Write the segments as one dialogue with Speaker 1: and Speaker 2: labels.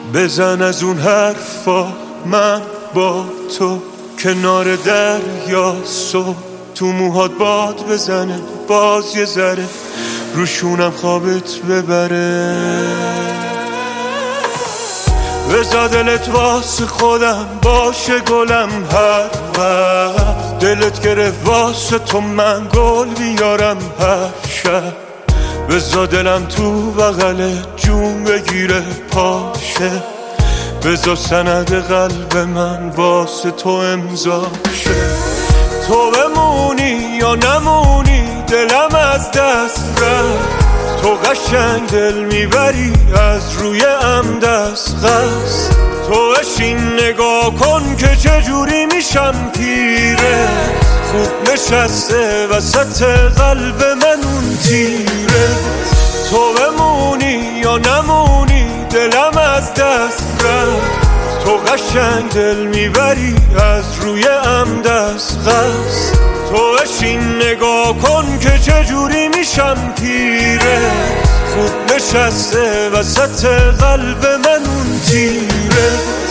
Speaker 1: بزن از اون حرفا، من با تو کنار دریا صبح، تو موهات باد بزنه باز یه ذره روشونم خوابت ببره. بذار دلت واسه خودم باشه گلم، هر وقت دلت گرفت واسه تو من گل بیارم هر شب. بذار دلم تو بغل جون بگیره پاشه، بذار سند قلب من واسه تو امضا شه. تو بمونی یا نمونی دلم از دست رفت، تو قشنگ دل میبری از روی دست خست. تو بشین نگاه کن که چجوری میشم پیره، خوب نشسته وسط قلب من اون تیره. تو بمونی یا نمونی دلم از دست رفت، تو قشنگ دل میبری از روی دست خست. تو بشین نگاه کن که چجوری میشم پیره، خوب نشسته وسط قلب من اون تیره.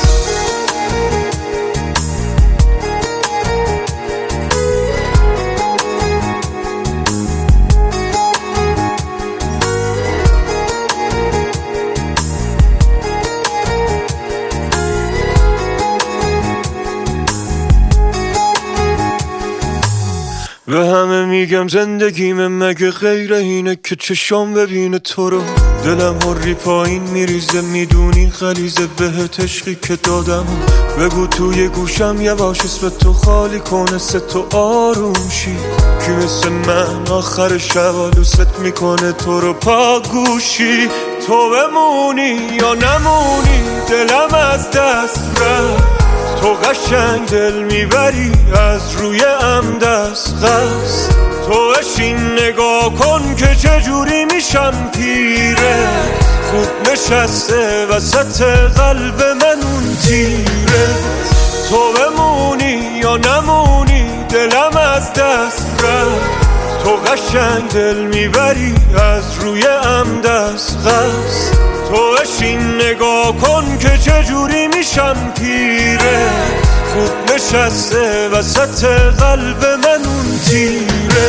Speaker 1: به همه میگم زندگیم مگه غیر اینه که چشام ببینه تو رو. دلم هری پایین میریزه میدونی غلیظه بهت عشقی که دادم. بگو توی گوشم یواش اسم تو خالی کنه سه تو آروم شی، کی مثل من آخر شب دوست میکنه تو رو پا گوشی. تو بمونی یا نمونی دلم از دست رفت، تو قشنگ دل میبری از روی دست خست. تو بشین نگاه کن که چجوری میشم پیره، خوب نشسته وسط قلب من اون تیره. تو بمونی یا نمونی دلم از دست رفت، تو قشنگ دل میبری از روی دست خست. تو بشین نگاه کن که چجوری میشم پیره، خوب نشسته وسط قلب من اون تیره.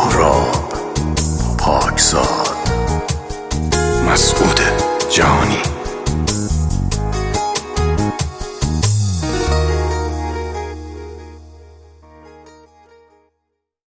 Speaker 2: سهراب پاکزاد، مسعود جهانی.